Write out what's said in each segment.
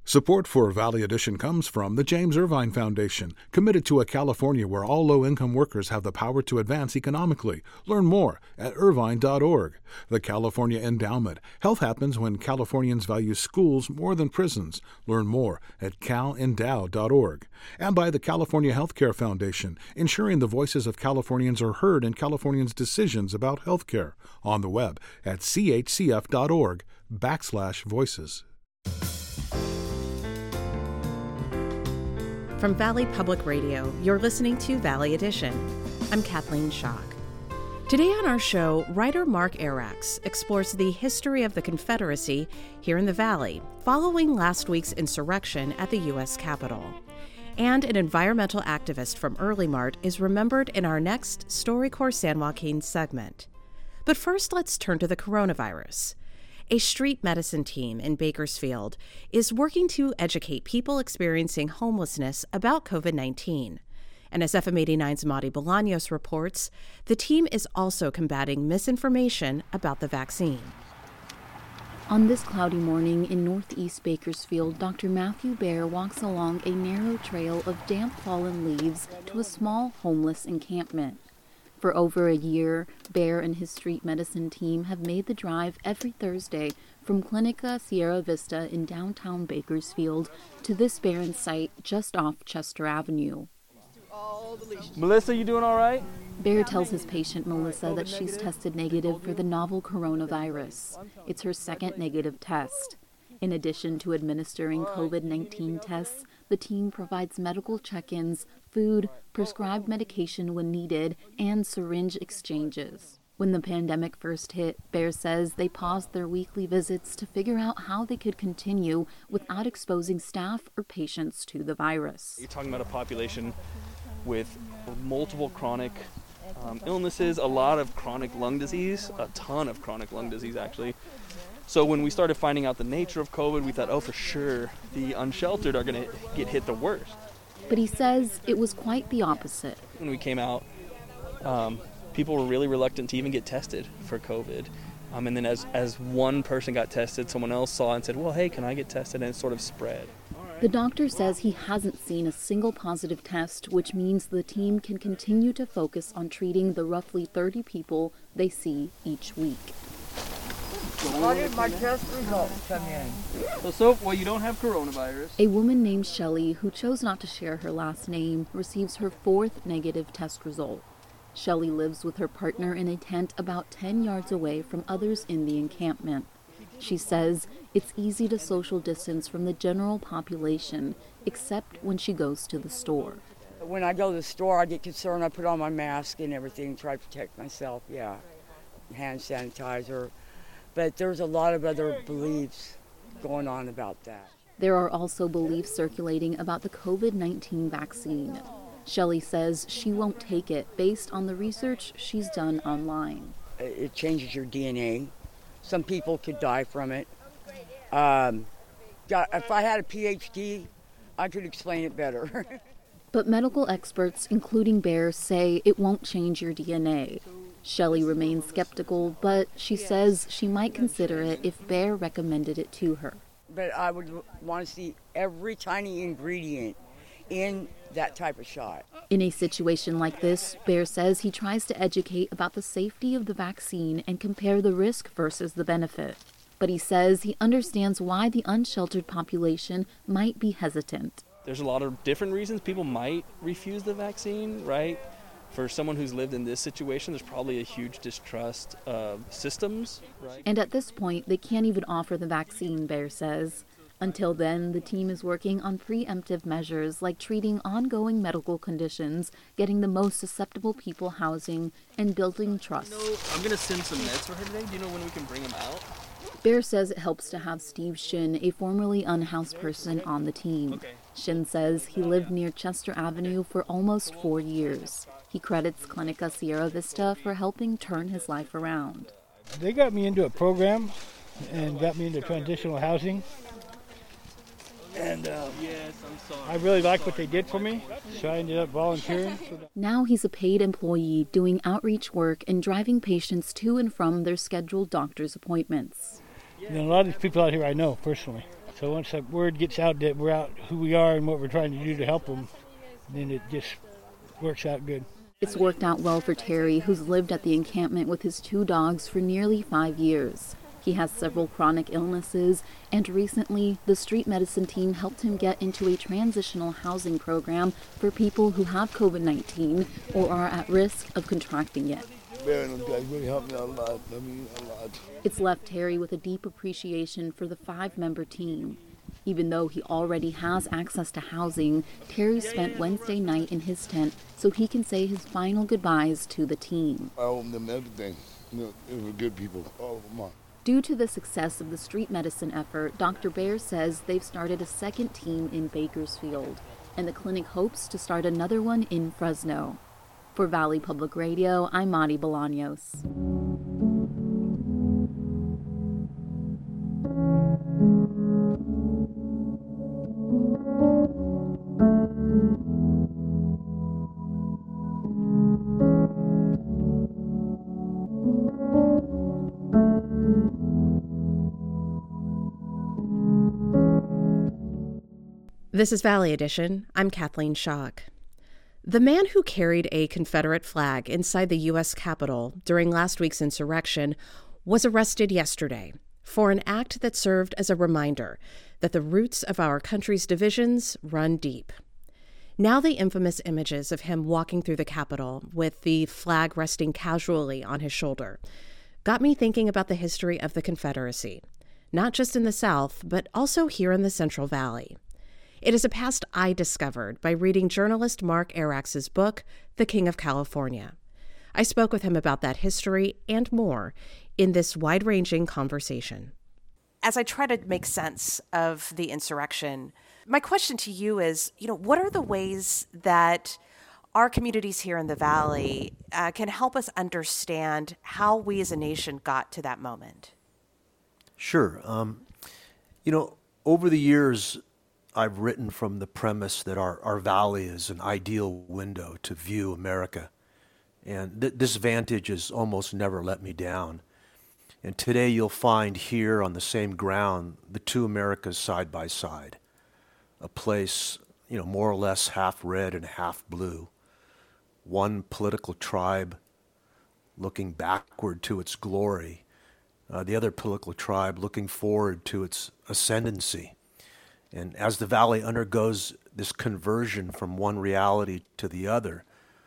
Support for Valley Edition comes from the James Irvine Foundation, committed to a California where all low-income workers have the power to advance economically. Learn more at irvine.org. The California Endowment. Health happens when Californians value schools more than prisons. Learn more at calendow.org. And by the California Healthcare Foundation, ensuring the voices of Californians are heard in Californians' decisions about healthcare. On the web at chcf.org/voices. From Valley Public Radio, you're listening to Valley Edition. I'm Kathleen Schock. Today on our show, writer Mark Arax explores the history of the Confederacy here in the Valley, following last week's insurrection at the U.S. Capitol. And an environmental activist from Early Mart is remembered in our next StoryCorps San Joaquin segment. But first, let's turn to the coronavirus. A street medicine team in Bakersfield is working to educate people experiencing homelessness about COVID-19. And as FM 89's Madi Bolaños reports, the team is also combating misinformation about the vaccine. On this cloudy morning in northeast Bakersfield, Dr. Matthew Baer walks along a narrow trail of damp fallen leaves to a small homeless encampment. For over a year, Baer and his street medicine team have made the drive every Thursday from Clinica Sierra Vista in downtown Bakersfield to this barren site just off Chester Avenue. Melissa, you doing all right? Baer tells his patient Melissa that she's tested negative for the novel coronavirus. It's her second negative test. In addition to administering COVID-19 tests, the team provides medical check-ins, food, prescribed medication when needed, and syringe exchanges. When the pandemic first hit, Baer says they paused their weekly visits to figure out how they could continue without exposing staff or patients to the virus. You're talking about a population with multiple chronic illnesses, a lot of chronic lung disease, a ton of chronic lung disease actually. So when we started finding out the nature of COVID, we thought, oh, for sure, the unsheltered are going to get hit the worst. But he says it was quite the opposite. When we came out, people were really reluctant to even get tested for COVID. And then as one person got tested, someone else saw and said, well, hey, can I get tested? And it sort of spread. The doctor says he hasn't seen a single positive test, which means the team can continue to focus on treating the roughly 30 people they see each week. How did my test results come in? Well, you don't have coronavirus. A woman named Shelley, who chose not to share her last name, receives her fourth negative test result. Shelley lives with her partner in a tent about 10 yards away from others in the encampment. She says it's easy to social distance from the general population, except when she goes to the store. When I go to the store, I get concerned. I put on my mask and everything, try to protect myself, hand sanitizer. But there's a lot of other beliefs going on about that. There are also beliefs circulating about the COVID-19 vaccine. Shelley says she won't take it based on the research she's done online. It changes your DNA. Some people could die from it. If I had a PhD, I could explain it better. But medical experts, including Baer, say it won't change your DNA. Shelley remains skeptical, but she says she might consider it if Baer recommended it to her. But I would want to see every tiny ingredient in that type of shot. In a situation like this, Baer says he tries to educate about the safety of the vaccine and compare the risk versus the benefit. But he says he understands why the unsheltered population might be hesitant. There's a lot of different reasons people might refuse the vaccine, right? For someone who's lived in this situation, there's probably a huge distrust of systems, right? And at this point, they can't even offer the vaccine, Baer says. Until then, the team is working on preemptive measures like treating ongoing medical conditions, getting the most susceptible people housing, and building trust. I'm going to send some meds for her today. Do you know when we can bring them out? Baer says it helps to have Steve Shin, a formerly unhoused person, on the team. Okay. Shin says he lived near Chester Avenue for almost 4 years. He credits Clinica Sierra Vista for helping turn his life around. They got me into a program and got me into transitional housing. And I really liked what they did for me, so I ended up volunteering. Now he's a paid employee doing outreach work and driving patients to and from their scheduled doctor's appointments. You know, a lot of these people out here I know personally. So once that word gets out that we're out, who we are and what we're trying to do to help them, then it just works out good. It's worked out well for Terry, who's lived at the encampment with his 2 dogs for nearly 5 years. He has several chronic illnesses, and recently, the street medicine team helped him get into a transitional housing program for people who have COVID-19 or are at risk of contracting it. Really helped me a lot. It's left Terry with a deep appreciation for the 5-member team. Even though he already has access to housing, Terry spent Wednesday night in his tent so he can say his final goodbyes to the team. I owe them everything. They were good people, all of them are. Due to the success of the street medicine effort, Dr. Baer says they've started a second team in Bakersfield, and the clinic hopes to start another one in Fresno. For Valley Public Radio, I'm Madi Bolaños. This is Valley Edition. I'm Kathleen Schock. The man who carried a Confederate flag inside the U.S. Capitol during last week's insurrection was arrested yesterday for an act that served as a reminder that the roots of our country's divisions run deep. Now the infamous images of him walking through the Capitol with the flag resting casually on his shoulder got me thinking about the history of the Confederacy, not just in the South, but also here in the Central Valley. It is a past I discovered by reading journalist Mark Arax's book, The King of California. I spoke with him about that history and more in this wide-ranging conversation. As I try to make sense of the insurrection, my question to you is, what are the ways that our communities here in the Valley can help us understand how we as a nation got to that moment? Sure. Over the years, I've written from the premise that our valley is an ideal window to view America. And this vantage has almost never let me down. And today you'll find here on the same ground the two Americas side by side. A place, more or less half red and half blue. One political tribe looking backward to its glory. The other political tribe looking forward to its ascendancy. And as the valley undergoes this conversion from one reality to the other,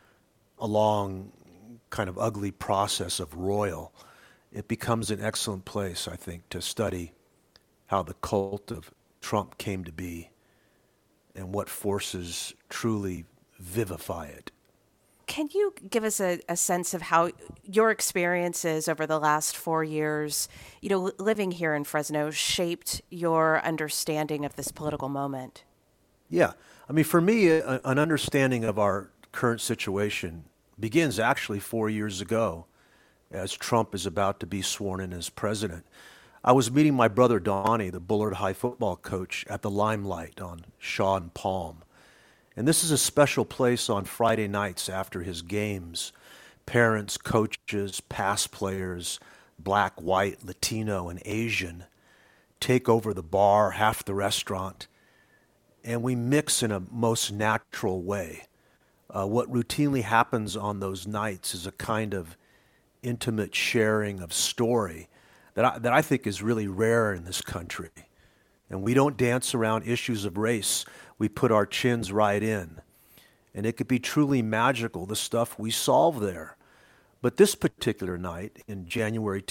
a long kind of ugly process of royal, it becomes an excellent place, I think, to study how the cult of Trump came to be and what forces truly vivify it. Can you give us a sense of how your experiences over the last 4 years, living here in Fresno, shaped your understanding of this political moment? Yeah. For me, an understanding of our current situation begins actually 4 years ago as Trump is about to be sworn in as president. I was meeting my brother Donnie, the Bullard High football coach, at the Limelight on Shaw and Palm. And this is a special place on Friday nights after his games. Parents, coaches, past players, black, white, Latino, and Asian, take over the bar, half the restaurant, and we mix in a most natural way. What routinely happens on those nights is a kind of intimate sharing of story that I think is really rare in this country. And we don't dance around issues of race. We put our chins right in. And it could be truly magical, the stuff we solve there. But this particular night in January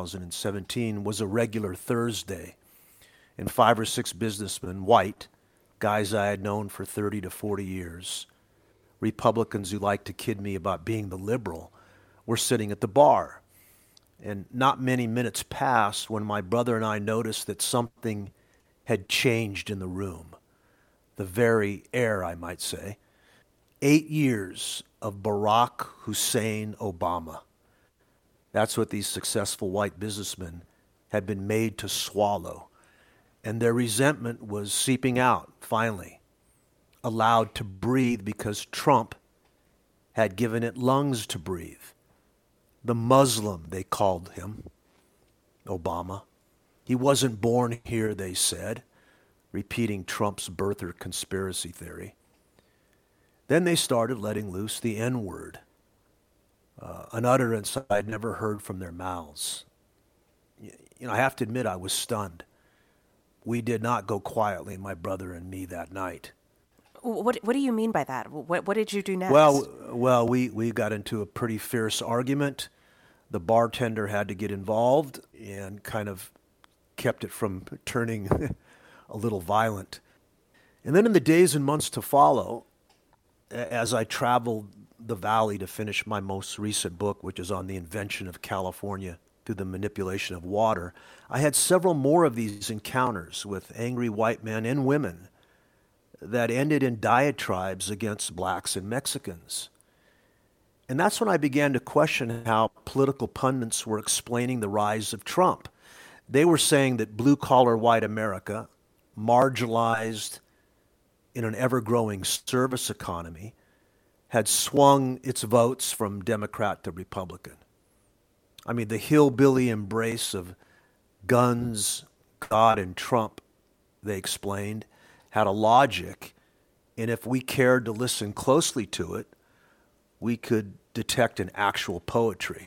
2017 was a regular Thursday. And 5 or 6 businessmen, white, guys I had known for 30 to 40 years, Republicans who like to kid me about being the liberal, were sitting at the bar. And not many minutes passed when my brother and I noticed that something had changed in the room. The very air, I might say. 8 years of Barack Hussein Obama. That's what these successful white businessmen had been made to swallow. And their resentment was seeping out, finally, allowed to breathe because Trump had given it lungs to breathe. The Muslim, they called him, Obama. He wasn't born here, they said. repeating Trump's birther conspiracy theory. Then they started letting loose the N-word, an utterance I'd never heard from their mouths. I have to admit I was stunned. We did not go quietly, my brother and me, that night. What do you mean by that? What did you do next? Well, we got into a pretty fierce argument. The bartender had to get involved and kind of kept it from turning a little violent. And then in the days and months to follow, as I traveled the valley to finish my most recent book, which is on the invention of California through the manipulation of water, I had several more of these encounters with angry white men and women that ended in diatribes against blacks and Mexicans. And that's when I began to question how political pundits were explaining the rise of Trump. They were saying that blue-collar white America, marginalized in an ever-growing service economy, had swung its votes from Democrat to Republican. I mean, the hillbilly embrace of guns, God, and Trump, they explained, had a logic, and if we cared to listen closely to it, we could detect an actual poetry.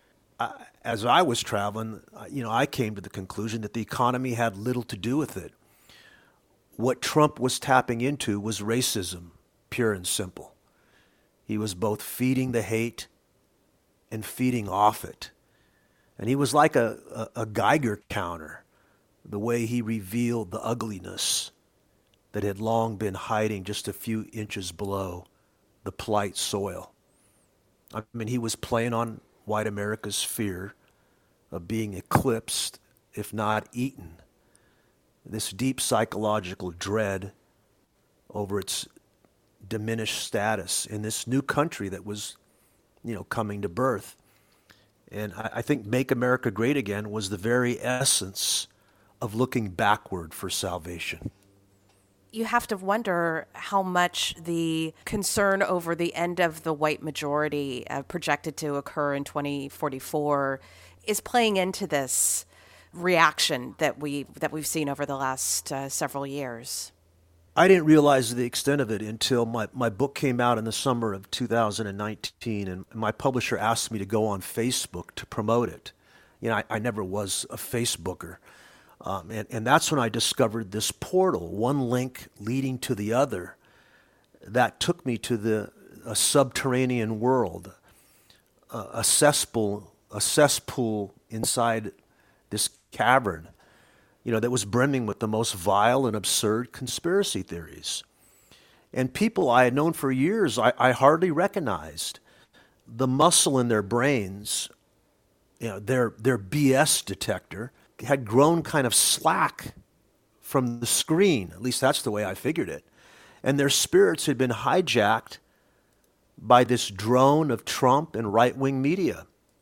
As I was traveling, I came to the conclusion that the economy had little to do with it. What Trump was tapping into was racism, pure and simple. He was both feeding the hate and feeding off it. And he was like a Geiger counter, the way he revealed the ugliness that had long been hiding just a few inches below the polite soil. I mean, he was playing on white America's fear of being eclipsed, if not eaten. This deep psychological dread over its diminished status in this new country that was, coming to birth. And I think Make America Great Again was the very essence of looking backward for salvation. You have to wonder how much the concern over the end of the white majority projected to occur in 2044 is playing into this reaction that we've seen over the last several years. I didn't realize the extent of it until my book came out in the summer of 2019, and my publisher asked me to go on Facebook to promote it. I never was a Facebooker. And that's when I discovered this portal, one link leading to the other, that took me to a subterranean world, a cesspool inside this cavern, that was brimming with the most vile and absurd conspiracy theories. And people I had known for years, I hardly recognized. The muscle in their brains, their BS detector, had grown kind of slack from the screen. At least that's the way I figured it. And their spirits had been hijacked by this drone of Trump and right-wing media.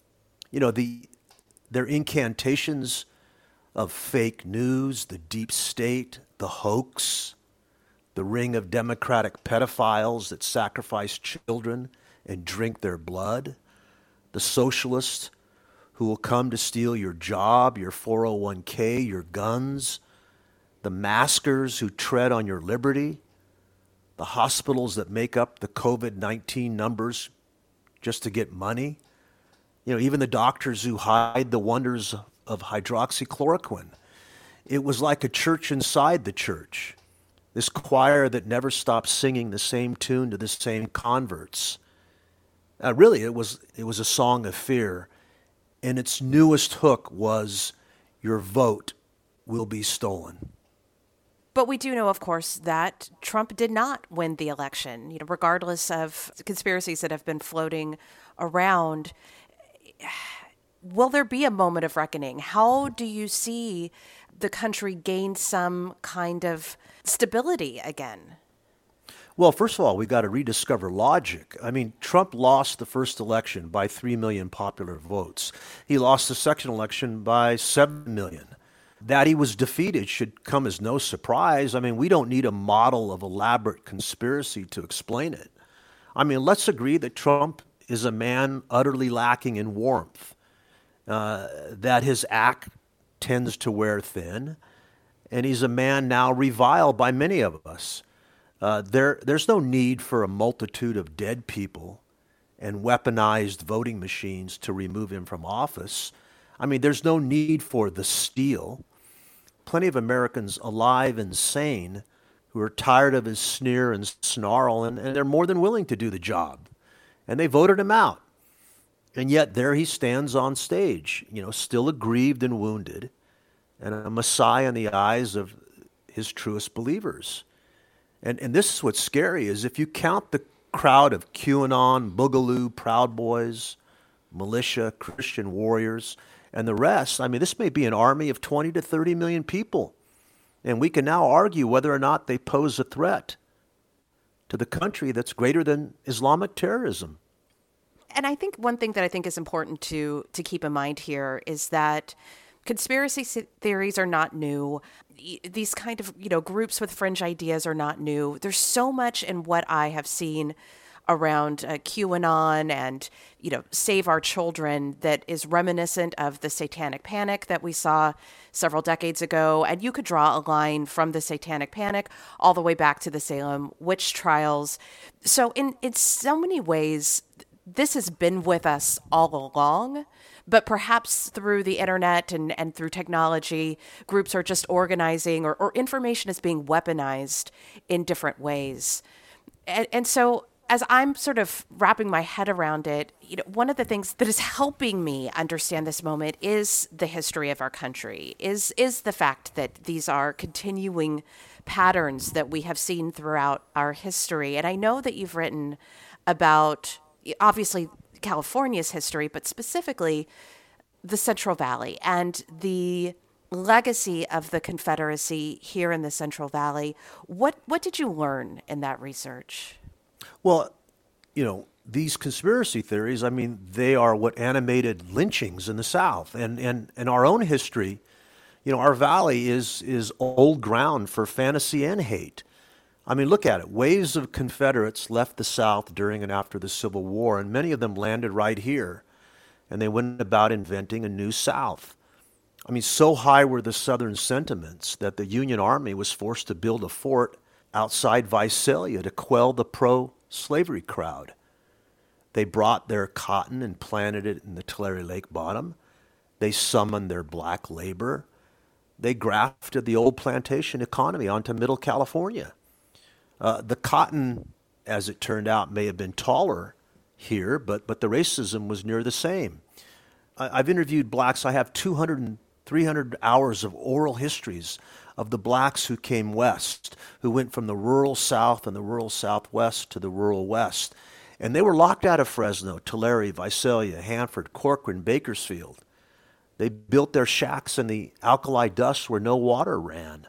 Their incantations of fake news, the deep state, the hoax, the ring of Democratic pedophiles that sacrifice children and drink their blood, the socialists who will come to steal your job, your 401k, your guns, the maskers who tread on your liberty, the hospitals that make up the COVID-19 numbers just to get money, even the doctors who hide the wonders of hydroxychloroquine. It was like a church inside the church, this choir that never stopped singing the same tune to the same converts. Really, it was a song of fear. And its newest hook was, your vote will be stolen. But we do know, of course, that Trump did not win the election, regardless of conspiracies that have been floating around. Will there be a moment of reckoning? How do you see the country gain some kind of stability again? Well, first of all, we've got to rediscover logic. I mean, Trump lost the first election by 3 million popular votes. He lost the second election by 7 million. That he was defeated should come as no surprise. I mean, we don't need a model of elaborate conspiracy to explain it. I mean, let's agree that Trump is a man utterly lacking in warmth, that his act tends to wear thin, and he's a man now reviled by many of us. There's no need for a multitude of dead people and weaponized voting machines to remove him from office. I mean, there's no need for the steal. Plenty of Americans alive and sane who are tired of his sneer and snarl, and they're more than willing to do the job. And they voted him out. And yet there he stands on stage, still aggrieved and wounded, and a messiah in the eyes of his truest believers. And this is what's scary, is if you count the crowd of QAnon, Boogaloo, Proud Boys, militia, Christian warriors, and the rest, I mean, this may be an army of 20 to 30 million people. And we can now argue whether or not they pose a threat to the country that's greater than Islamic terrorism. And I think one thing that I think is important to keep in mind here is that conspiracy theories are not new. These kind of, groups with fringe ideas are not new. There's so much in what I have seen around QAnon and, Save Our Children that is reminiscent of the Satanic Panic that we saw several decades ago. And you could draw a line from the Satanic Panic all the way back to the Salem witch trials. So in so many ways, this has been with us all along, but perhaps through the internet and through technology, groups are just organizing or information is being weaponized in different ways. And so as I'm sort of wrapping my head around it, one of the things that is helping me understand this moment is the history of our country, is the fact that these are continuing patterns that we have seen throughout our history. And I know that you've written about, obviously, California's history, but specifically the Central Valley and the legacy of the Confederacy here in the Central Valley. What did you learn in that research? Well, these conspiracy theories, I mean, they are what animated lynchings in the South. And our own history, our valley is old ground for fantasy and hate. I mean, look at it. Waves of Confederates left the South during and after the Civil War, and many of them landed right here. And they went about inventing a new South. I mean, so high were the Southern sentiments that the Union Army was forced to build a fort outside Visalia to quell the pro-slavery crowd. They brought their cotton and planted it in the Tulare Lake bottom. They summoned their black labor. They grafted the old plantation economy onto Middle California. The cotton, as it turned out, may have been taller here, but the racism was near the same. I've interviewed blacks. I have 200 and 300 hours of oral histories of the blacks who came west, who went from the rural South and the rural Southwest to the rural West. And they were locked out of Fresno, Tulare, Visalia, Hanford, Corcoran, Bakersfield. They built their shacks in the alkali dust where no water ran.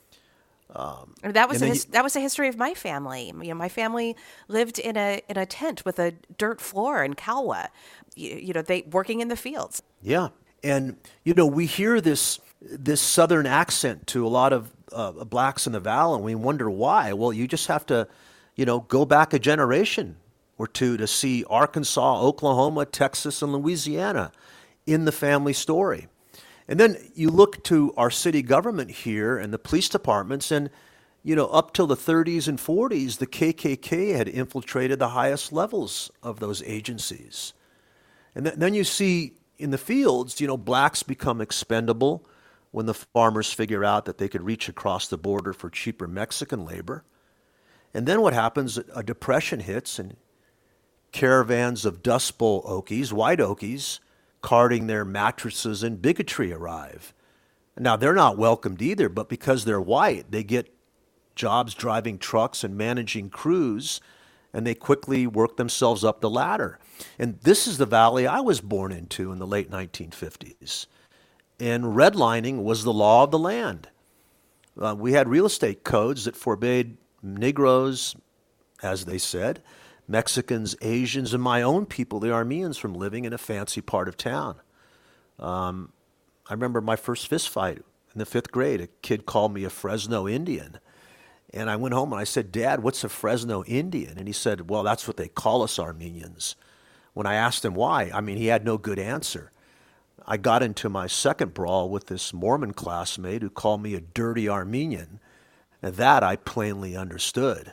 That was a history of my family. My family lived in a tent with a dirt floor in Calwa. They working in the fields. Yeah, and we hear this Southern accent to a lot of blacks in the Valley, and we wonder why. Well, you just have to, go back a generation or two to see Arkansas, Oklahoma, Texas, and Louisiana in the family story. And then you look to our city government here and the police departments, and, up till the 30s and 40s, the KKK had infiltrated the highest levels of those agencies. And then you see in the fields, blacks become expendable when the farmers figure out that they could reach across the border for cheaper Mexican labor. And then what happens, a depression hits, and caravans of Dust Bowl Okies, white Okies, carting their mattresses and bigotry arrive. Now, they're not welcomed either, but because they're white, they get jobs driving trucks and managing crews, and they quickly work themselves up the ladder. And this is the valley I was born into in the late 1950s. And redlining was the law of the land. We had real estate codes that forbade Negroes, as they said, Mexicans, Asians, and my own people, the Armenians, from living in a fancy part of town. I remember my first fist fight in the 5th grade. A kid called me a Fresno Indian. And I went home and I said, "Dad, what's a Fresno Indian?" And he said, "Well, that's what they call us Armenians." When I asked him why, he had no good answer. I got into my second brawl with this Mormon classmate who called me a dirty Armenian. And that I plainly understood.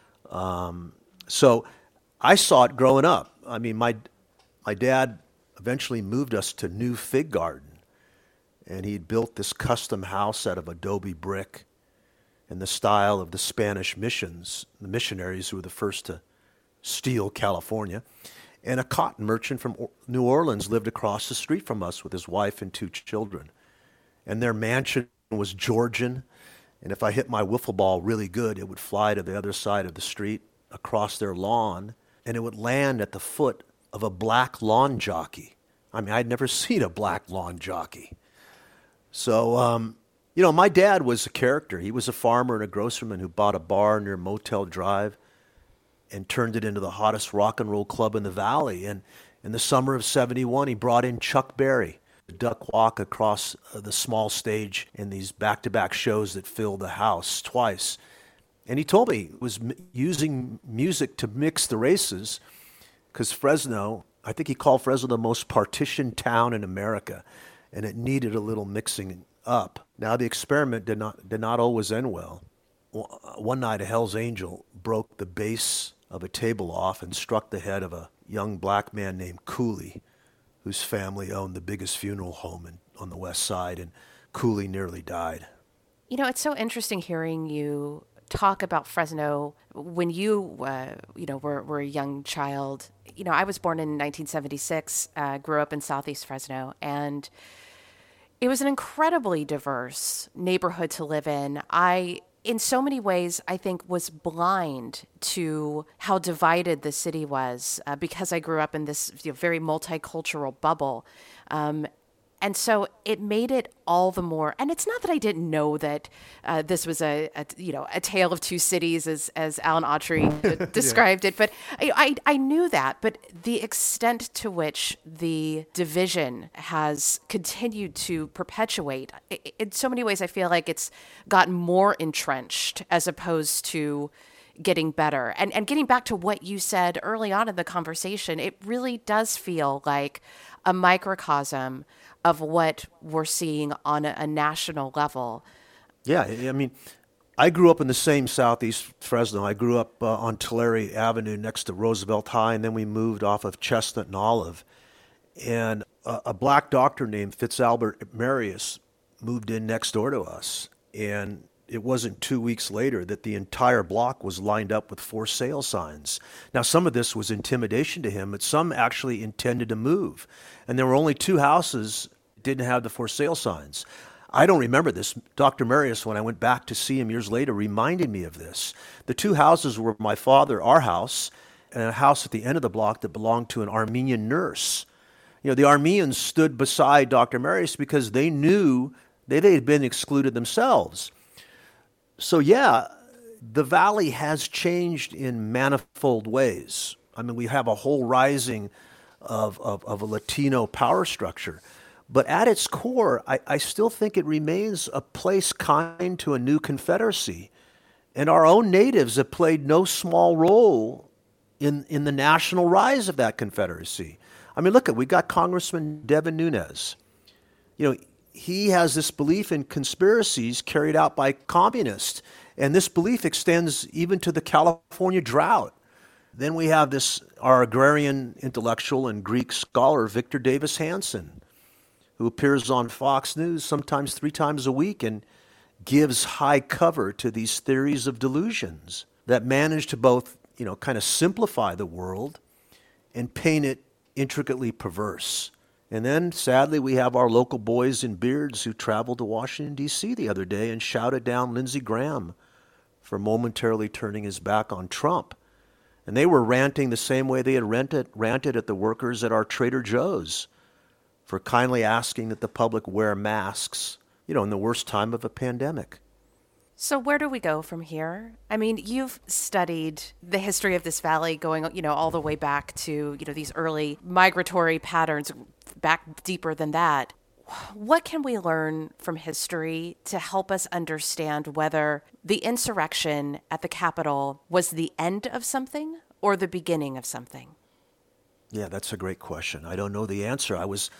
So I saw it growing up. I mean, my dad eventually moved us to New Fig Garden, and he'd built this custom house out of adobe brick in the style of the Spanish missions, the missionaries who were the first to steal California. And a cotton merchant from New Orleans lived across the street from us with his wife and 2 children. And their mansion was Georgian. And if I hit my wiffle ball really good, it would fly to the other side of the street across their lawn, and it would land at the foot of a black lawn jockey. I mean, I'd never seen a black lawn jockey. So, my dad was a character. He was a farmer and a grocerman who bought a bar near Motel Drive and turned it into the hottest rock and roll club in the valley. And in the summer of '71, he brought in Chuck Berry, the duck walk across the small stage in these back-to-back shows that filled the house twice. And he told me he was using music to mix the races because Fresno, I think he called Fresno the most partitioned town in America, and it needed a little mixing up. Now, the experiment did not always end well. One night, a Hell's Angel broke the base of a table off and struck the head of a young black man named Cooley, whose family owned the biggest funeral home on the west side, and Cooley nearly died. It's so interesting hearing you talk about Fresno when you, were a young child. I was born in 1976, grew up in Southeast Fresno, and it was an incredibly diverse neighborhood to live in. In so many ways, I think, was blind to how divided the city was because I grew up in this very multicultural bubble. And so it made it all the more, and it's not that I didn't know that this was a tale of 2 cities as Alan Autry described it, but I knew that. But the extent to which the division has continued to perpetuate, in so many ways I feel like it's gotten more entrenched as opposed to getting better. And getting back to what you said early on in the conversation, it really does feel like a microcosm of what we're seeing on a national level. Yeah, I mean, I grew up in the same Southeast Fresno. I grew up on Tulare Avenue next to Roosevelt High, and then we moved off of Chestnut and Olive. And a black doctor named Fitzalbert Marius moved in next door to us. And it wasn't 2 weeks later that the entire block was lined up with for sale signs. Now, some of this was intimidation to him, but some actually intended to move. And there were only 2 houses that didn't have the for sale signs. I don't remember this. Dr. Marius, when I went back to see him years later, reminded me of this. The 2 houses were my father, our house, and a house at the end of the block that belonged to an Armenian nurse. The Armenians stood beside Dr. Marius because they knew they had been excluded themselves. So, yeah, the valley has changed in manifold ways. I mean, we have a whole rising of a Latino power structure. But at its core, I still think it remains a place kind to a new Confederacy. And our own natives have played no small role in the national rise of that Confederacy. I mean, we got Congressman Devin Nunes. He has this belief in conspiracies carried out by communists, and this belief extends even to the California drought. Then we have our agrarian intellectual and Greek scholar, Victor Davis Hanson, who appears on Fox News sometimes 3 times a week and gives high cover to these theories of delusions that manage to both, kind of simplify the world and paint it intricately perverse. And then, sadly, we have our local boys in beards who traveled to Washington, D.C. the other day and shouted down Lindsey Graham for momentarily turning his back on Trump. And they were ranting the same way they had ranted at the workers at our Trader Joe's for kindly asking that the public wear masks, in the worst time of a pandemic. So where do we go from here? I mean, you've studied the history of this valley going, all the way back to, these early migratory patterns, back deeper than that. What can we learn from history to help us understand whether the insurrection at the Capitol was the end of something or the beginning of something? Yeah, that's a great question. I don't know the answer. I was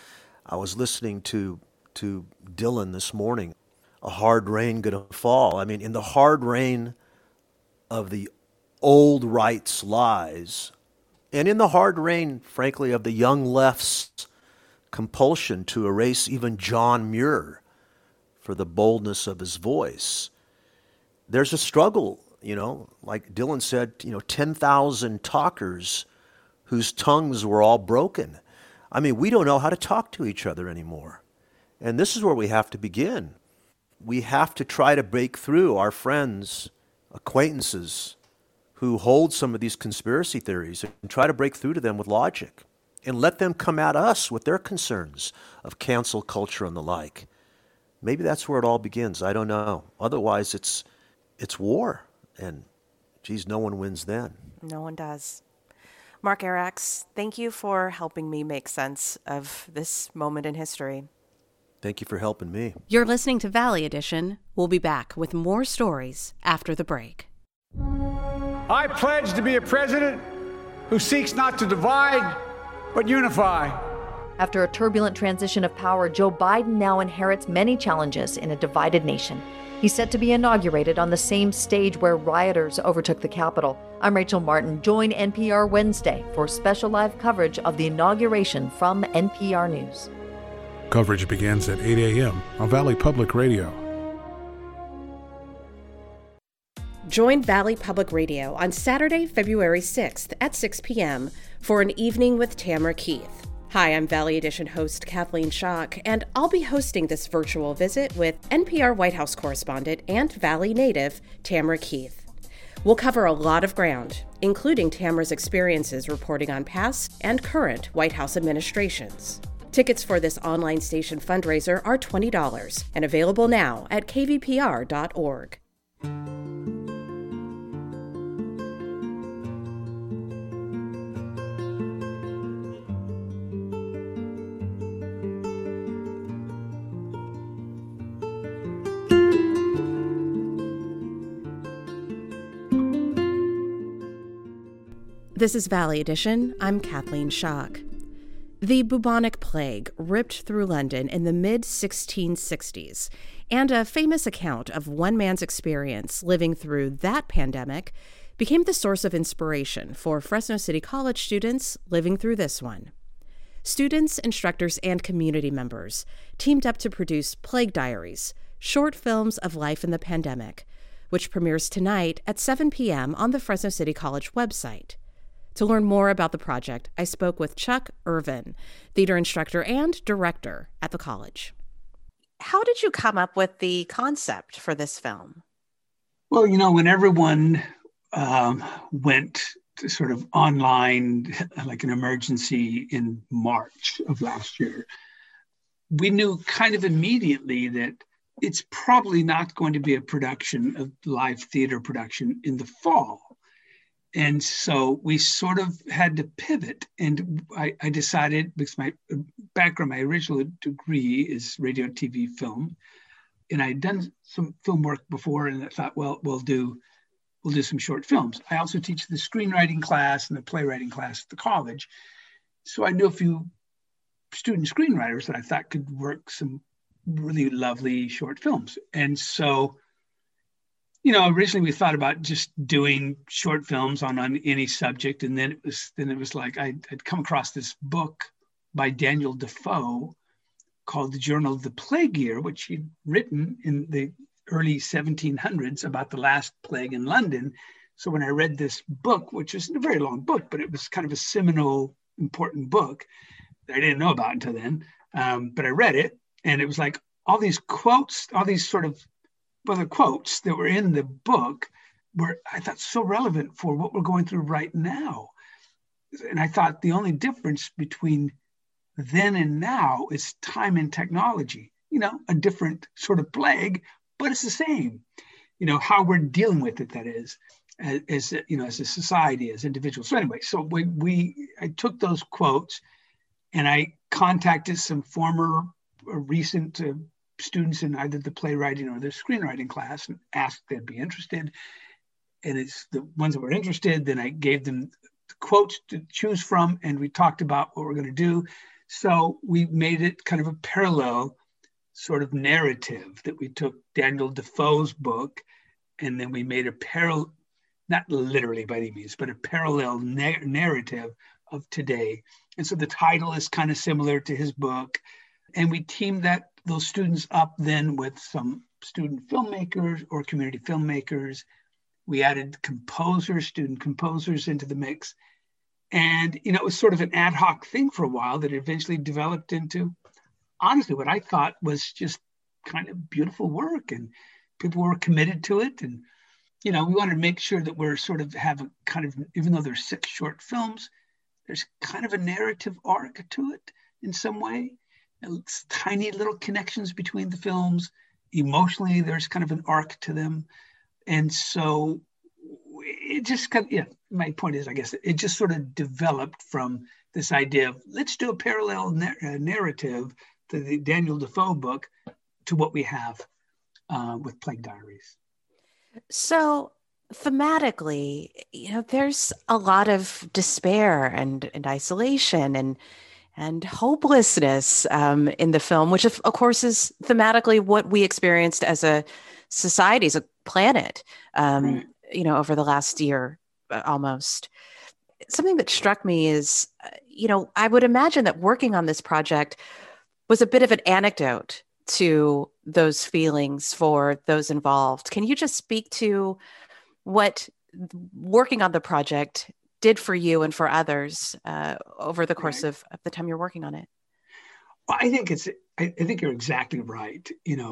I was listening to Dylan this morning. A hard rain gonna fall. I mean, in the hard rain of the old right's lies, and in the hard rain, frankly, of the young left's compulsion to erase even John Muir for the boldness of his voice, there's a struggle, like Dylan said, 10,000 talkers whose tongues were all broken. I mean, we don't know how to talk to each other anymore. And this is where we have to begin. We have to try to break through our friends, acquaintances who hold some of these conspiracy theories and try to break through to them with logic and let them come at us with their concerns of cancel culture and the like. Maybe that's where it all begins. I don't know. Otherwise, it's war. And, geez, no one wins then. No one does. Mark Arax, thank you for helping me make sense of this moment in history. Thank you for helping me. You're listening to Valley Edition. We'll be back with more stories after the break. I pledge to be a president who seeks not to divide, but unify. After a turbulent transition of power, Joe Biden now inherits many challenges in a divided nation. He's set to be inaugurated on the same stage where rioters overtook the Capitol. I'm Rachel Martin. Join NPR Wednesday for special live coverage of the inauguration from NPR News. Coverage begins at 8 a.m. on Valley Public Radio. Join Valley Public Radio on Saturday, February 6th at 6 p.m. for an evening with Tamara Keith. Hi, I'm Valley Edition host Kathleen Schock, and I'll be hosting this virtual visit with NPR White House correspondent and Valley native Tamara Keith. We'll cover a lot of ground, including Tamara's experiences reporting on past and current White House administrations. Tickets for this online station fundraiser are $20 and available now at kvpr.org. This is Valley Edition. I'm Kathleen Schock. The bubonic plague ripped through London in the mid-1660s, and a famous account of one man's experience living through that pandemic became the source of inspiration for Fresno City College students living through this one. Students, instructors, and community members teamed up to produce Plague Diaries, short films of life in the pandemic, which premieres tonight at 7 p.m. on the Fresno City College website. To learn more about the project, I spoke with Chuck Irvin, theater instructor and director at the college. How did you come up with the concept for this film? Well, when everyone went to sort of online, like an emergency in March of last year, we knew kind of immediately that it's probably not going to be a production of live theater production in the fall. And so we sort of had to pivot. And I decided, because my background, my original degree is radio, TV, film. And I had done some film work before, and I thought, well, we'll do some short films. I also teach the screenwriting class and the playwriting class at the college. So I knew a few student screenwriters that I thought could work some really lovely short films. And so originally we thought about just doing short films on any subject. And then it was like I'd come across this book by Daniel Defoe called The Journal of the Plague Year, which he'd written in the early 1700s about the last plague in London. So when I read this book, which is a very long book, but it was kind of a seminal, important book that I didn't know about until then. But I read it, and it was like all these quotes, all these sort of the quotes that were in the book were, I thought, so relevant for what we're going through right now. And I thought the only difference between then and now is time and technology, a different sort of plague, but it's the same, how we're dealing with it, that is, as a society, as individuals. So anyway, I took those quotes and I contacted some former recent students in either the playwriting or the screenwriting class and asked if they'd be interested. And it's the ones that were interested, then I gave them the quotes to choose from, and we talked about what we're going to do. So we made it kind of a parallel sort of narrative that we took Daniel Defoe's book, and then we made a parallel, not literally by any means, but a parallel narrative of today. And so the title is kind of similar to his book. And we teamed those students up then with some student filmmakers or community filmmakers. We added student composers into the mix. And, it was sort of an ad hoc thing for a while that eventually developed into, honestly, what I thought was just kind of beautiful work. And people were committed to it. And, we wanted to make sure that we're sort of have a kind of, even though there's 6 short films, there's kind of a narrative arc to it in some way. It's tiny little connections between the films. Emotionally, there's kind of an arc to them. And so it just kind of, my point is, I guess, it just sort of developed from this idea of let's do a parallel narrative to the Daniel Defoe book to what we have with Plague Diaries. So thematically, there's a lot of despair and isolation and hopelessness in the film, which of course is thematically what we experienced as a society, as a planet, right. Over the last year almost. Something that struck me is, I would imagine that working on this project was a bit of an anecdote to those feelings for those involved. Can you just speak to what working on the project did for you and for others over the course of the time you're working on it? Well, I think you're exactly right.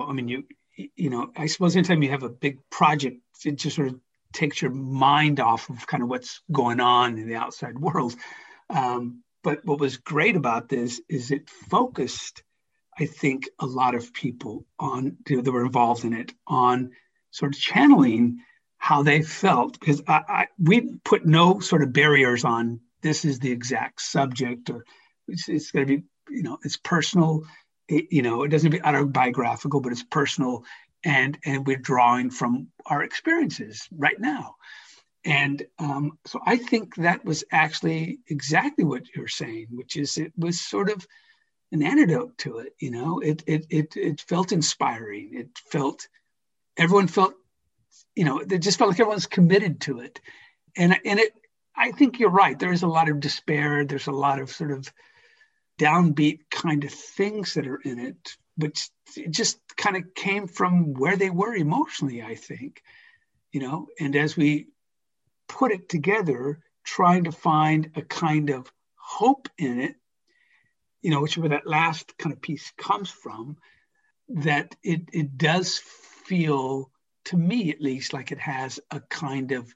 I suppose anytime you have a big project, it just sort of takes your mind off of kind of what's going on in the outside world. But what was great about this is it focused, I think, a lot of people that were involved in it on sort of channeling how they felt, because we put no sort of barriers on this is the exact subject, or it's going to be, it's personal. It doesn't be autobiographical, but it's personal, and we're drawing from our experiences right now. And so I think that was actually exactly what you're saying, which is it was sort of an antidote to it. It felt inspiring. Everyone felt, it just felt like everyone's committed to it. And I think you're right. There is a lot of despair. There's a lot of sort of downbeat kind of things that are in it, which just kind of came from where they were emotionally, I think, and as we put it together, trying to find a kind of hope in it, which is where that last kind of piece comes from, that it does feel, to me at least, like it has a kind of,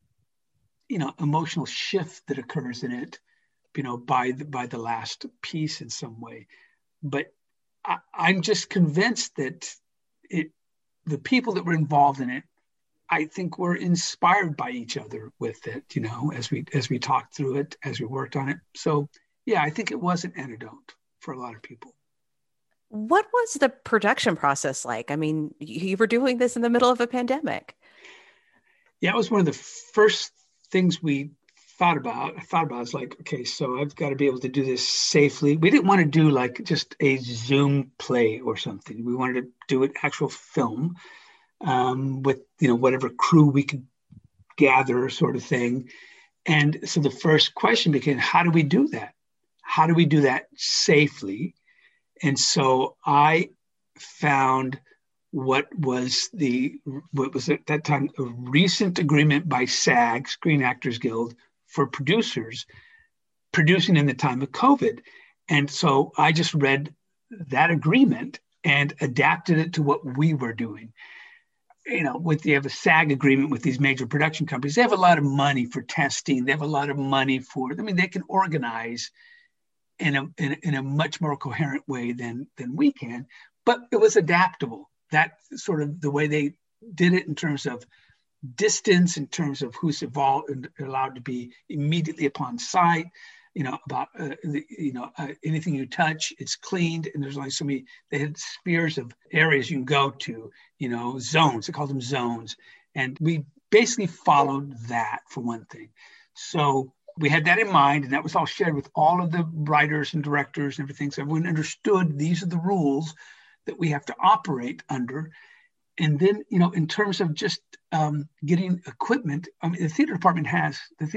emotional shift that occurs in it, by the last piece in some way. But I'm just convinced that the people that were involved in it, I think were inspired by each other with it, as we talked through it, as we worked on it. So yeah, I think it was an antidote for a lot of people. What was the production process like? I mean, you were doing this in the middle of a pandemic. Yeah, it was one of the first things we thought about. I thought about is like, okay, so I've got to be able to do this safely. We didn't want to do like just a Zoom play or something. We wanted to do an actual film with, whatever crew we could gather, sort of thing. And so the first question became, how do we do that? How do we do that safely? And so I found what was at that time a recent agreement by SAG, Screen Actors Guild, for producers producing in the time of COVID. And so I just read that agreement and adapted it to what we were doing. You have a SAG agreement with these major production companies. They have a lot of money for testing. They have a lot of money they can organize in a much more coherent way than we can, but it was adaptable. That's sort of the way they did it in terms of distance, in terms of who's involved and allowed to be immediately upon site, anything you touch, it's cleaned. And there's only so many, they had spheres of areas you can go to, zones, they called them zones. And we basically followed that for one thing. So we had that in mind, and that was all shared with all of the writers and directors and everything. So everyone understood these are the rules that we have to operate under. And then, in terms of just getting equipment, the theater department has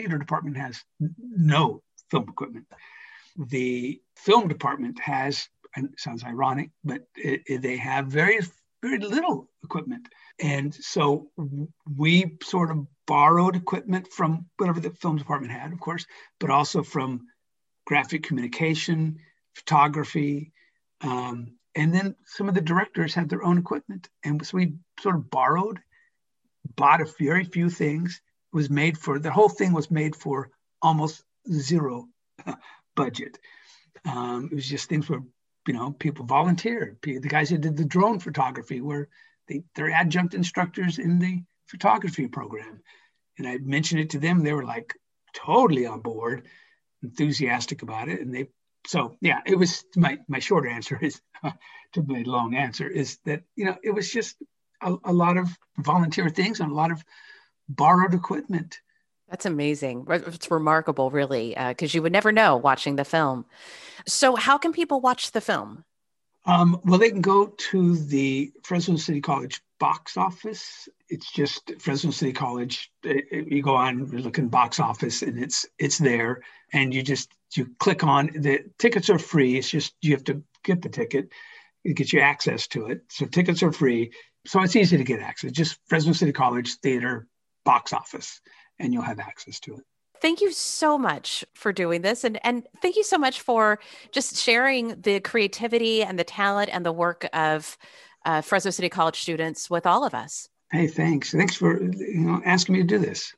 no film equipment. The film department has, and it sounds ironic, but they have very, very little equipment. And so we sort of borrowed equipment from whatever the film department had, of course, but also from graphic communication, photography, and then some of the directors had their own equipment. And so we sort of bought a very few things. The whole thing was made for almost zero budget. It was just things where, people volunteered. The guys who did the drone photography were they're adjunct instructors in the photography program. And I mentioned it to them. They were like totally on board, enthusiastic about it. And it was my short answer is to my long answer is that, it was just a lot of volunteer things and a lot of borrowed equipment. That's amazing. It's remarkable, really, because you would never know watching the film. So how can people watch the film? Well, they can go to the Fresno City College box office. It's just Fresno City College. You go on, you look in box office, and it's there. And you click on the tickets are free. It's just you have to get the ticket. It gets you access to it. So tickets are free. So it's easy to get access. Just Fresno City College Theater box office, and you'll have access to it. Thank you so much for doing this. And thank you so much for just sharing the creativity and the talent and the work of Fresno City College students with all of us. Hey, thanks. Thanks for asking me to do this.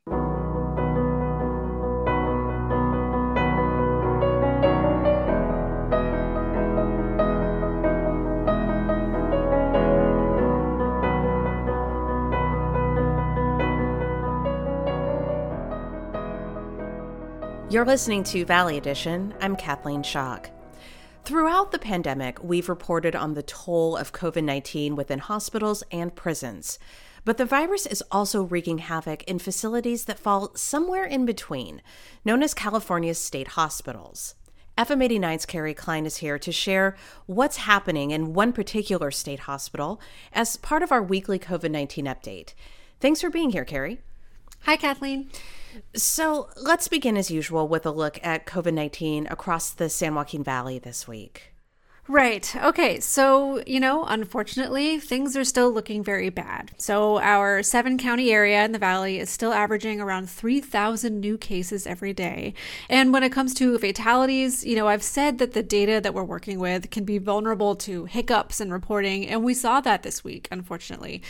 You're listening to Valley Edition. I'm Kathleen Schock. Throughout the pandemic, we've reported on the toll of COVID-19 within hospitals and prisons. But the virus is also wreaking havoc in facilities that fall somewhere in between, known as California's state hospitals. FM 89's Carrie Klein is here to share what's happening in one particular state hospital as part of our weekly COVID-19 update. Thanks for being here, Carrie. Hi, Kathleen. So let's begin as usual with a look at COVID-19 across the San Joaquin Valley this week. Right. Okay. So, unfortunately, things are still looking very bad. So our 7-county area in the valley is still averaging around 3,000 new cases every day. And when it comes to fatalities, I've said that the data that we're working with can be vulnerable to hiccups in reporting. And we saw that this week, unfortunately.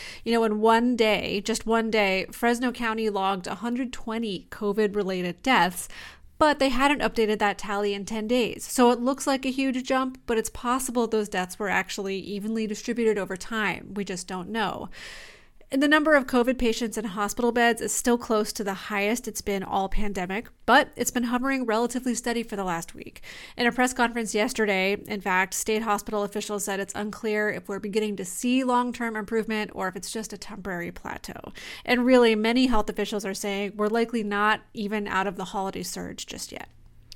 In just one day, Fresno County logged 120 COVID-related deaths. But they hadn't updated that tally in 10 days. So it looks like a huge jump, but it's possible those deaths were actually evenly distributed over time. We just don't know. And the number of COVID patients in hospital beds is still close to the highest it's been all pandemic, but it's been hovering relatively steady for the last week. In a press conference yesterday, in fact, state hospital officials said it's unclear if we're beginning to see long-term improvement or if it's just a temporary plateau. And really, many health officials are saying we're likely not even out of the holiday surge just yet.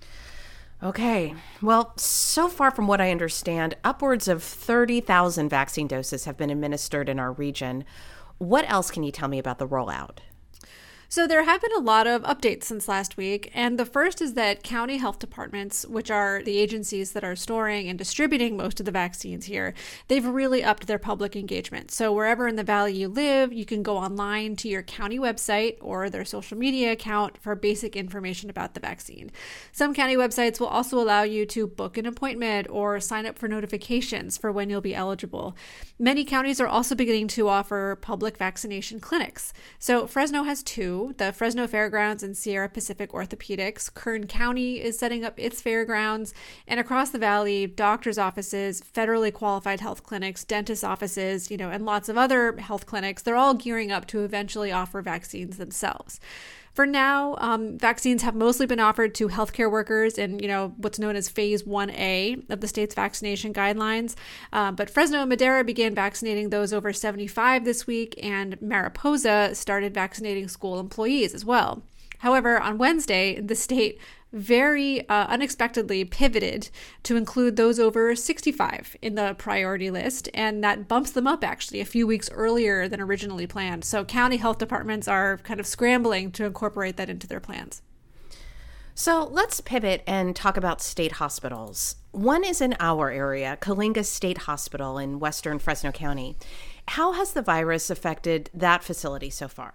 Okay. Well, so far from what I understand, upwards of 30,000 vaccine doses have been administered in our region. What else can you tell me about the rollout? So there have been a lot of updates since last week, and the first is that county health departments, which are the agencies that are storing and distributing most of the vaccines here, they've really upped their public engagement. So wherever in the valley you live, you can go online to your county website or their social media account for basic information about the vaccine. Some county websites will also allow you to book an appointment or sign up for notifications for when you'll be eligible. Many counties are also beginning to offer public vaccination clinics. So Fresno has 2. The Fresno Fairgrounds and Sierra Pacific Orthopedics. Kern County is setting up its fairgrounds. And across the valley, doctors' offices, federally qualified health clinics, dentist offices, and lots of other health clinics, they're all gearing up to eventually offer vaccines themselves. For now, vaccines have mostly been offered to healthcare workers in, what's known as Phase 1A of the state's vaccination guidelines. But Fresno and Madera began vaccinating those over 75 this week, and Mariposa started vaccinating school employees as well. However, on Wednesday, the state very unexpectedly pivoted to include those over 65 in the priority list, and that bumps them up actually a few weeks earlier than originally planned. So county health departments are kind of scrambling to incorporate that into their plans. So let's pivot and talk about state hospitals. One is in our area, Coalinga State Hospital in western Fresno County. How has the virus affected that facility so far?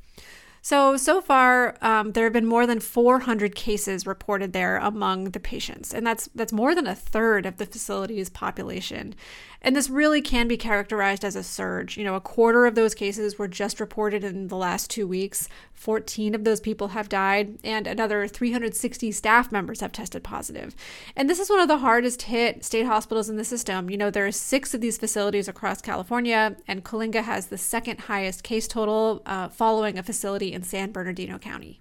So far, there have been more than 400 cases reported there among the patients, and that's more than a third of the facility's population. And this really can be characterized as a surge. A quarter of those cases were just reported in the last 2 weeks. 14 of those people have died, and another 360 staff members have tested positive. And this is one of the hardest hit state hospitals in the system. There are 6 of these facilities across California, and Coalinga has the second highest case total, following a facility in San Bernardino County.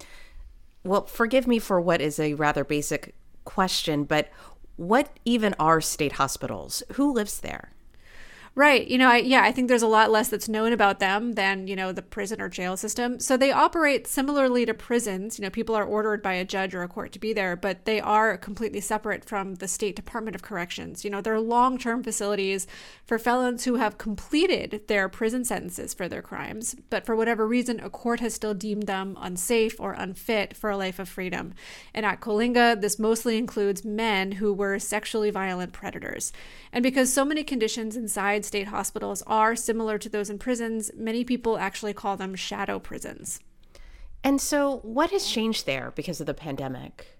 Well, forgive me for what is a rather basic question, but what even are state hospitals? Who lives there? Right. I think there's a lot less that's known about them than, the prison or jail system. So they operate similarly to prisons. People are ordered by a judge or a court to be there, but they are completely separate from the State Department of Corrections. They're long-term facilities for felons who have completed their prison sentences for their crimes, but for whatever reason, a court has still deemed them unsafe or unfit for a life of freedom. And at Coalinga, this mostly includes men who were sexually violent predators. And because so many conditions inside state hospitals are similar to those in prisons, many people actually call them shadow prisons. And so what has changed there because of the pandemic?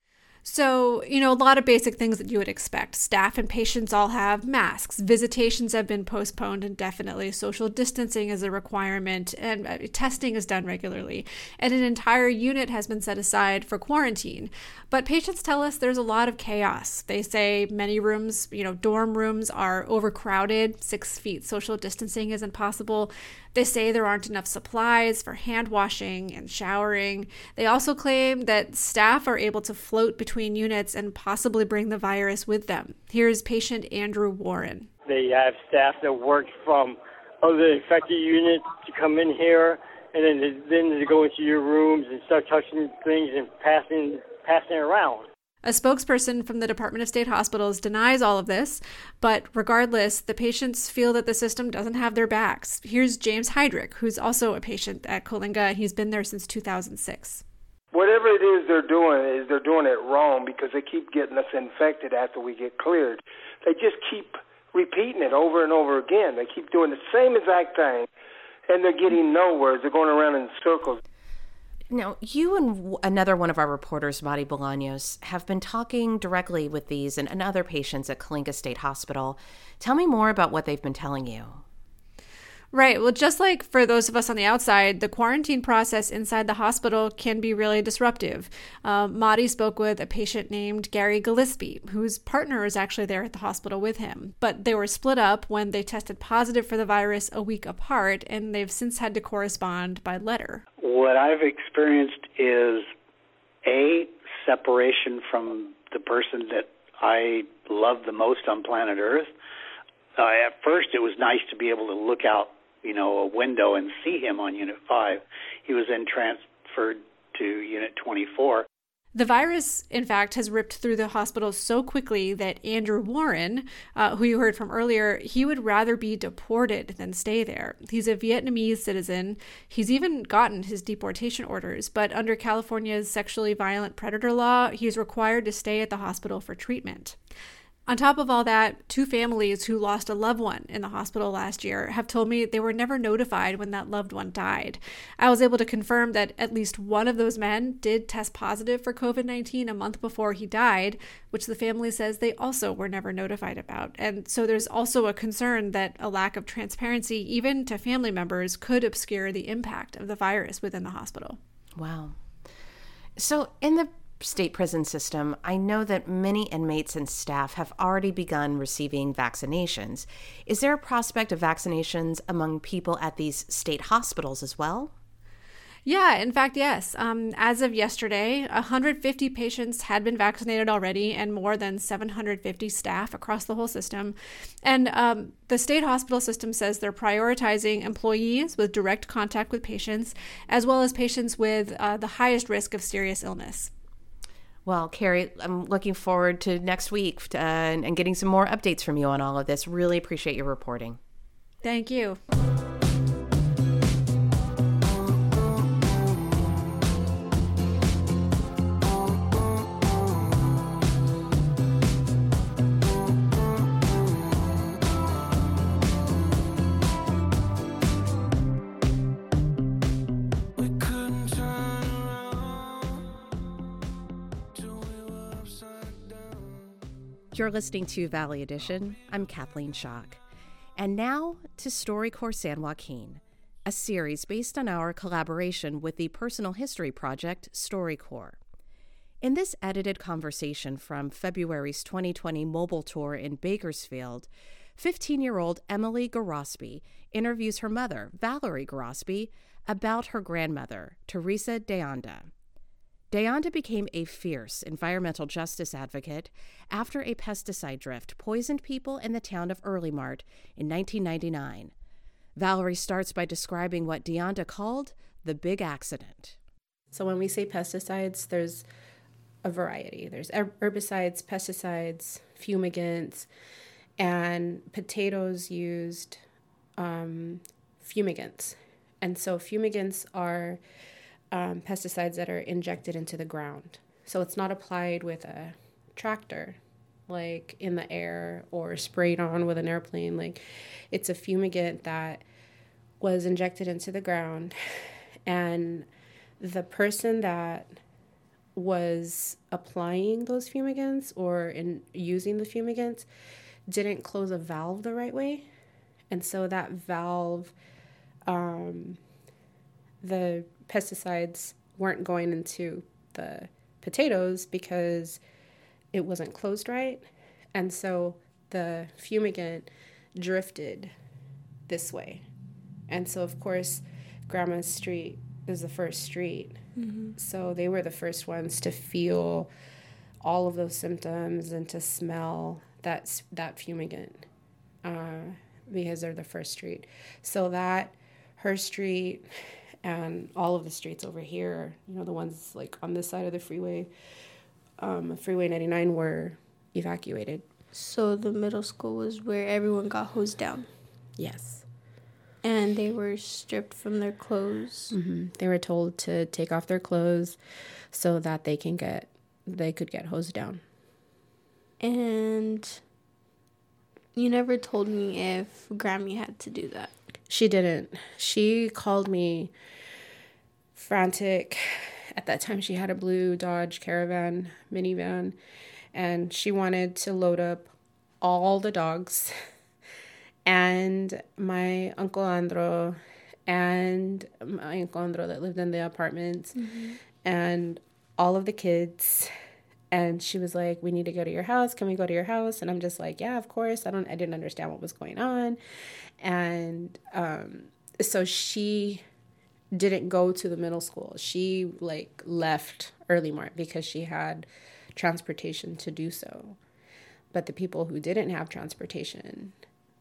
So, a lot of basic things that you would expect. Staff and patients all have masks. Visitations have been postponed indefinitely. Social distancing is a requirement, and testing is done regularly. And an entire unit has been set aside for quarantine. But patients tell us there's a lot of chaos. They say many rooms, dorm rooms are overcrowded. 6 feet social distancing isn't possible. They say there aren't enough supplies for hand washing and showering. They also claim that staff are able to float between units and possibly bring the virus with them. Here's patient Andrew Warren. They have staff that work from other infected units to come in here, and then they go into your rooms and start touching things and passing it around. A spokesperson from the Department of State Hospitals denies all of this, but regardless, the patients feel that the system doesn't have their backs. Here's James Heydrich, who's also a patient at Coalinga. He's been there since 2006. Whatever it is they're doing it wrong because they keep getting us infected after we get cleared. They just keep repeating it over and over again. They keep doing the same exact thing, and they're getting nowhere. They're going around in circles. Now, you and another one of our reporters, Mari Bolaños, have been talking directly with these and other patients at Coalinga State Hospital. Tell me more about what they've been telling you. Right. Well, just like for those of us on the outside, the quarantine process inside the hospital can be really disruptive. Mari spoke with a patient named Gary Gillespie, whose partner is actually there at the hospital with him. But they were split up when they tested positive for the virus a week apart, and they've since had to correspond by letter. What I've experienced is, A, separation from the person that I love the most on planet Earth. At first, it was nice to be able to look out, a window and see him on Unit 5. He was then transferred to Unit 24. The virus, in fact, has ripped through the hospital so quickly that Andrew Warren, who you heard from earlier, he would rather be deported than stay there. He's a Vietnamese citizen. He's even gotten his deportation orders, but under California's sexually violent predator law, he's required to stay at the hospital for treatment. On top of all that, 2 families who lost a loved one in the hospital last year have told me they were never notified when that loved one died. I was able to confirm that at least one of those men did test positive for COVID-19 a month before he died, which the family says they also were never notified about. And so there's also a concern that a lack of transparency, even to family members, could obscure the impact of the virus within the hospital. Wow. So in the state prison system, I know that many inmates and staff have already begun receiving vaccinations. Is there a prospect of vaccinations among people at these state hospitals as well? Yeah, in fact, yes. As of yesterday, 150 patients had been vaccinated already and more than 750 staff across the whole system. And the state hospital system says they're prioritizing employees with direct contact with patients, as well as patients with the highest risk of serious illness. Well, Carrie, I'm looking forward to next week and getting some more updates from you on all of this. Really appreciate your reporting. Thank you. You're listening to Valley Edition. I'm Kathleen Schock. And now to StoryCorps San Joaquin, a series based on our collaboration with the Personal History Project, StoryCorps. In this edited conversation from February's 2020 mobile tour in Bakersfield, 15-year-old Emily Garospi interviews her mother, Valerie Garospi, about her grandmother, Teresa de Anda. De Anda became a fierce environmental justice advocate after a pesticide drift poisoned people in the town of Early Mart in 1999. Valerie starts by describing what De Anda called the big accident. So when we say pesticides, there's a variety. There's herbicides, pesticides, fumigants, and potatoes used fumigants. And so fumigants are pesticides that are injected into the ground. So it's not applied with a tractor, like in the air, or sprayed on with an airplane. Like, it's a fumigant that was injected into the ground, and the person that was applying those fumigants or in using the fumigants didn't close a valve the right way. And so that valve, the pesticides weren't going into the potatoes because it wasn't closed right. And so the fumigant drifted this way. And so, of course, Grandma's Street is the first street. Mm-hmm. So they were the first ones to feel all of those symptoms and to smell that fumigant because they're the first street. So that, her street, and all of the streets over here, you know, the ones like on this side of the freeway, Freeway 99, were evacuated. So the middle school was where everyone got hosed down? Yes. And they were stripped from their clothes? Mm-hmm. They were told to take off their clothes so that they could get hosed down. And you never told me if Grammy had to do that. She didn't. She called me frantic. At that time, she had a blue Dodge Caravan minivan, and she wanted to load up all the dogs and my Uncle Andro and my Uncle Andro that lived in the apartment, mm-hmm. and all of the kids. And she was like, we need to go to your house. Can we go to your house? And I'm just like, yeah, of course. I didn't understand what was going on. And so she didn't go to the middle school. She left Early Mart because she had transportation to do so. But the people who didn't have transportation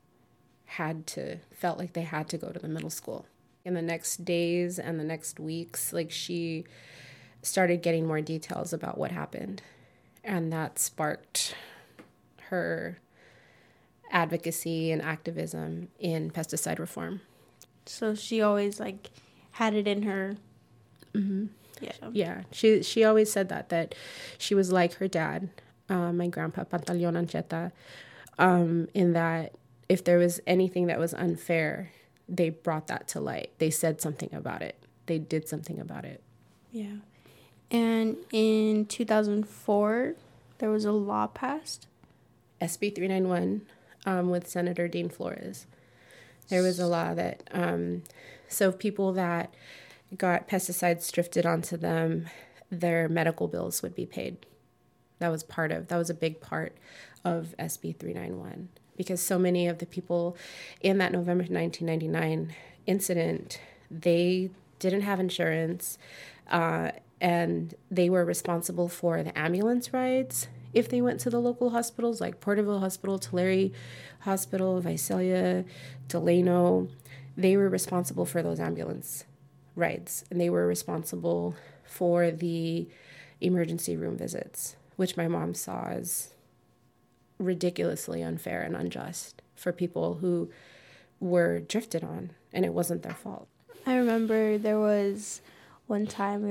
felt like they had to go to the middle school. In the next days and the next weeks, she started getting more details about what happened. And that sparked her advocacy and activism in pesticide reform. So she always had it in her. Mm-hmm. Yeah. She always said that she was like her dad, my grandpa Pantaleon Ancheta, in that if there was anything that was unfair, they brought that to light. They said something about it. They did something about it. Yeah. And in 2004, there was a law passed? SB 391 with Senator Dean Flores. There was a law that, so people that got pesticides drifted onto them, their medical bills would be paid. That was a big part of SB 391. Because so many of the people in that November 1999 incident, they didn't have insurance, and they were responsible for the ambulance rides if they went to the local hospitals like Porterville Hospital, Tulare Hospital, Visalia, Delano. They were responsible for those ambulance rides, and they were responsible for the emergency room visits, which my mom saw as ridiculously unfair and unjust for people who were drifted on, and it wasn't their fault. I remember there was one time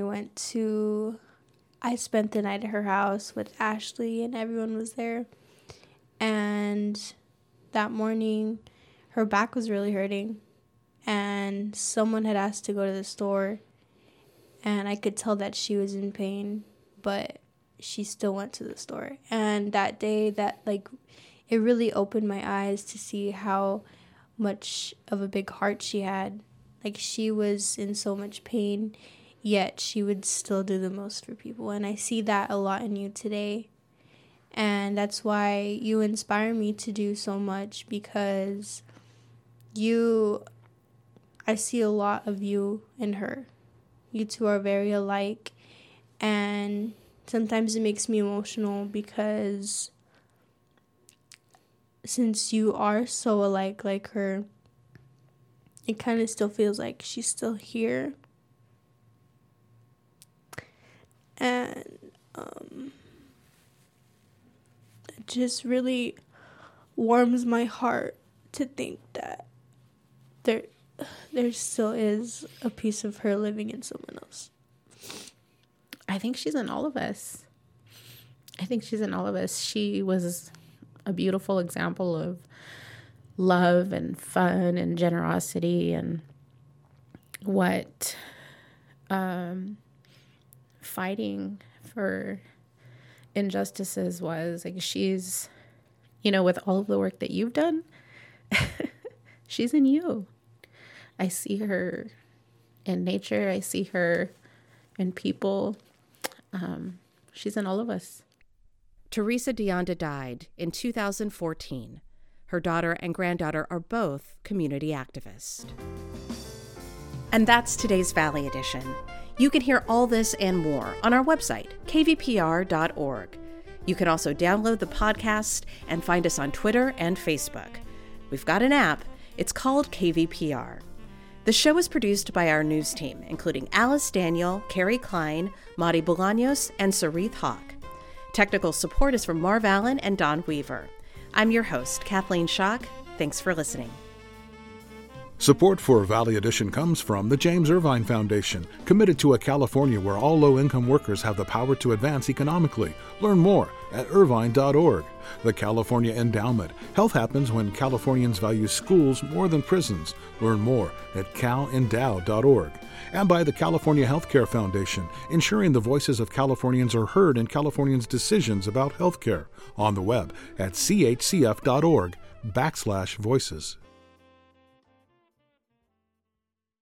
I spent the night at her house with Ashley, and everyone was there. And that morning, her back was really hurting, and someone had asked to go to the store, and I could tell that she was in pain, but she still went to the store. And that day, it really opened my eyes to see how much of a big heart she had. Like, she was in so much pain, yet she would still do the most for people. And I see that a lot in you today. And that's why you inspire me to do so much, because I see a lot of you in her. You two are very alike, and sometimes it makes me emotional because since you are so alike like her, it kind of still feels like she's still here. And it just really warms my heart to think that there still is a piece of her living in someone else. I think she's in all of us. She was a beautiful example of love and fun and generosity, and what fighting for injustices was. Like, she's, with all of the work that you've done, she's in you. I see her in nature. I see her in people. She's in all of us. Teresa DeAnda died in 2014. Her daughter and granddaughter are both community activists. And that's today's Valley Edition. You can hear all this and more on our website, kvpr.org. You can also download the podcast and find us on Twitter and Facebook. We've got an app. It's called KVPR. The show is produced by our news team, including Alice Daniel, Carrie Klein, Madi Bolaños, and Sarith Hawk. Technical support is from Marv Allen and Don Weaver. I'm your host, Kathleen Schock. Thanks for listening. Support for Valley Edition comes from the James Irvine Foundation, committed to a California where all low-income workers have the power to advance economically. Learn more at irvine.org. The California Endowment. Health happens when Californians value schools more than prisons. Learn more at calendow.org. And by the California Healthcare Foundation, ensuring the voices of Californians are heard in Californians' decisions about healthcare. On the web at chcf.org/voices.